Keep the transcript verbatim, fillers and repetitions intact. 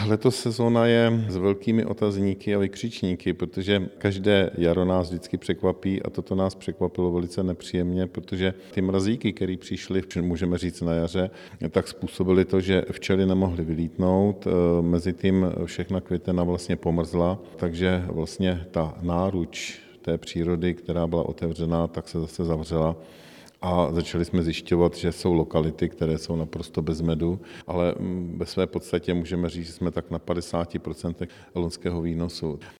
Tahle sezóna je s velkými otazníky a vykřičníky, protože každé jaro nás vždycky překvapí a toto nás překvapilo velice nepříjemně, protože ty mrazíky, které přišly, můžeme říct na jaře, tak způsobily to, že včely nemohly vylítnout, mezitím všechna květena vlastně pomrzla, takže vlastně ta náruč té přírody, která byla otevřená, tak se zase zavřela. A začali jsme zjišťovat, že jsou lokality, které jsou naprosto bez medu, ale ve své podstatě můžeme říct, že jsme tak na padesáti procentech loňského výnosu.